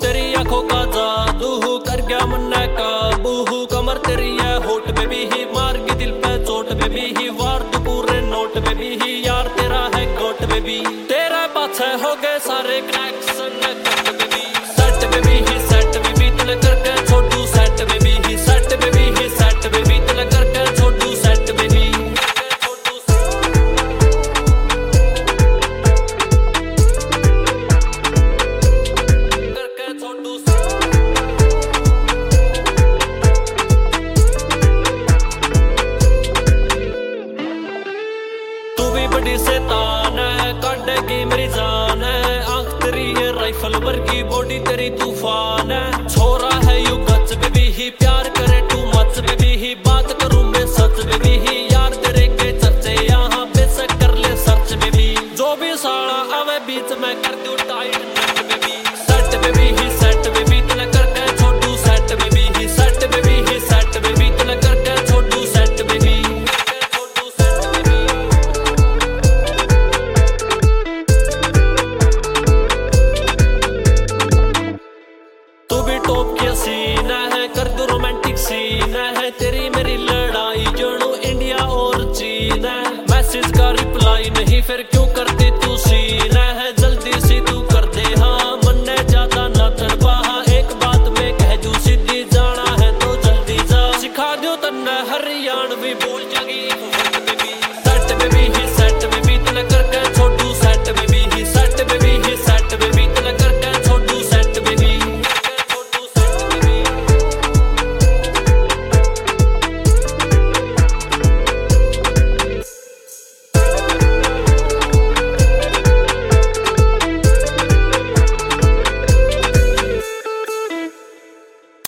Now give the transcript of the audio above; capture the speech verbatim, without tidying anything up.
तेरी आंखों का जादू कर गया मन काबू, कमर तेरी है होट बेबी ही, मार के दिल पे चोट बेबी ही, वार तू पूरे नोट बेबी ही, यार तेरा है गोट बेबी, तेरा पाछे हो गए सारे क्रैक्स बेबी, सेट बेबी ही सेट बेबी तूने करके छोड़ू सेट बेबी ही, सेट बेबी ही सेट बेबी तूने करके छोड़ू सेट बेबी। बड़ी शैतान है काटेगी मेरी जान है, आंख तेरी है राइफल वर्गी बॉडी तेरी तूफान है, छोरा है यू गच बेबी ही, प्यार करे टू मच बेबी ही, बात करूं मैं सच बेबी ही, यार तेरे के चर्चे यहाँ बेशक कर ले सर्च बेबी, जो भी साला आवे बीच में कर दूं टाइट बेबी, सेट बेबी ही सेट बेबी तूने करके छोड़ू सेट बेबी ही, सेट बेबी ही सेट बेबी तूने करके छोड़ू सेट बेबी। टॉप की सीन है कर दो रोमांटिक सीन है, तेरी मेरी लड़ाई जड़ो इंडिया और चीन है, मैसेज का रिप्लाई नहीं फिर